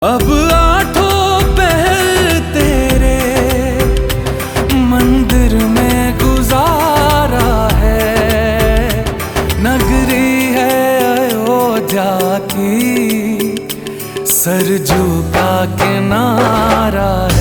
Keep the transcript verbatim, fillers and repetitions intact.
अब आठों पहर तेरे मंदिर में गुजारा है। नगरी है अयोध्या की, सरजू का किनारा है।